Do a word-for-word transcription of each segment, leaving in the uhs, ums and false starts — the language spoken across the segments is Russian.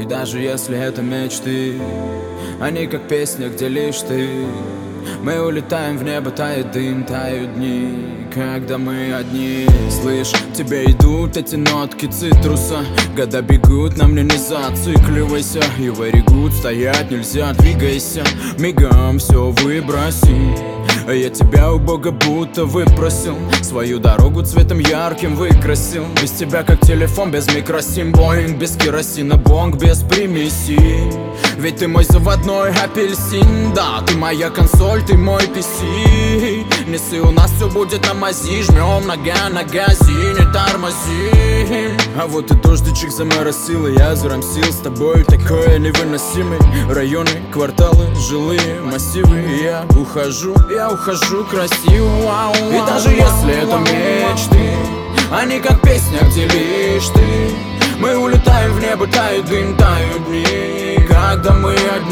И даже если это мечты, они как песня, где лишь ты. Мы улетаем в небо, тает дым, тают дни, когда мы одни. Слышь, тебе идут эти нотки цитруса. Года бегут, на мне не зацикливайся. И very good, стоять нельзя, двигайся. Мигом все выброси. Я тебя у Бога будто выпросил, свою дорогу цветом ярким выкрасил. Без тебя как телефон без микросим, Боинг без керосина, бонг без примесей. Ведь ты мой заводной апельсин, да, ты моя консоль, ты мой пи си. Неси, у нас все будет на мази, жмем нога на газе, не тормози. А вот и дождичек заморосил, и я зарамсил с тобой такое невыносимый. Районы, кварталы, жилые массивы, и я ухожу, я ухожу красиво. И даже если это мечты, они как песня, где лишь ты. Мы улетаем в небо, тает дым, тают дни, когда мы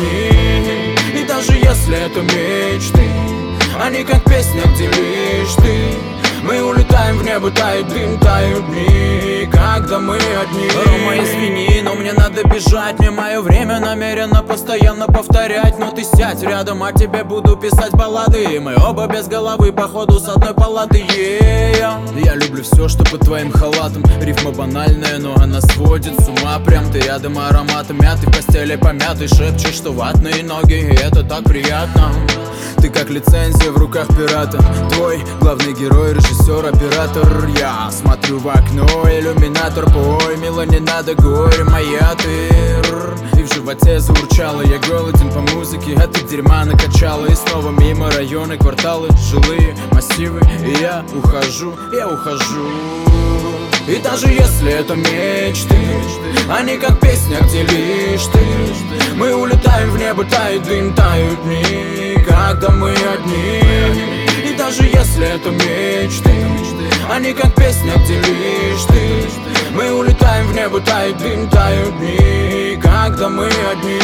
одни. И даже если это мечты, они как песня, где лишь ты. Мы улетаем в небо, тает дым, тают дни, когда мы одни. Рома, извини, но мне надо бежать. Мне мое время намеренно постоянно повторять. Но ты сядь рядом, а тебе буду писать баллады. Мы оба без головы, походу с одной палаты, yeah. Я люблю все, что под твоим халатом. Рифма банальная, но она сводит с ума. Прям ты рядом, ароматом мяты, в постели помятый. Шепчешь, что ватные ноги, и это так приятно. Ты как лицензия в руках пирата. Твой главный герой, режиссер, оператор. Я смотрю в окно, иллюминатор. Пой, мило, не надо, горе моя ты. И в животе заурчало, я голоден по музыке. А ты дерьма накачала. И снова мимо районы, кварталы, жилые массивы. И я ухожу, я ухожу. И даже если это мечты, они как песня, где лишь ты. Мы улетаем в небо, тает дым, тают дни, когда мы одни. И даже если это мечты, они как песня, где лишь ты. Мы улетаем в небо, тает дым, тают дни, когда мы одни.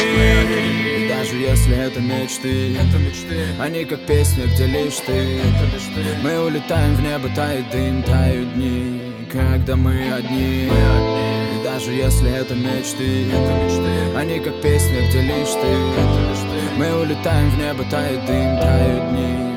И даже если это мечты, они как песня, где лишь ты. Мы улетаем в небо, тает дым, тают дни, когда мы одни. И даже если это мечты, они как песня, где лишь ты. Мы улетаем в небо, тает дым, тают дни.